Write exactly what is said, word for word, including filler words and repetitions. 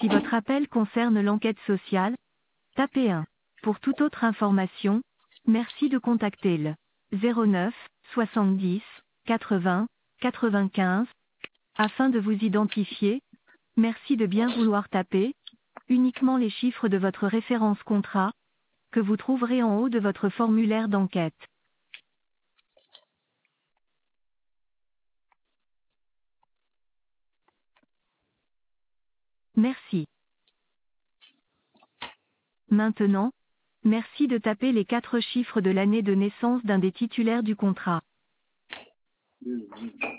Si votre appel concerne l'enquête sociale, tapez un. Pour toute autre information, merci de contacter le zéro neuf soixante-dix quatre-vingts quatre-vingt-quinze. Afin de vous identifier, merci de bien vouloir taper uniquement les chiffres de votre référence contrat, que vous trouverez en haut de votre formulaire d'enquête. Merci. Maintenant, merci de taper les quatre chiffres de l'année de naissance d'un des titulaires du contrat.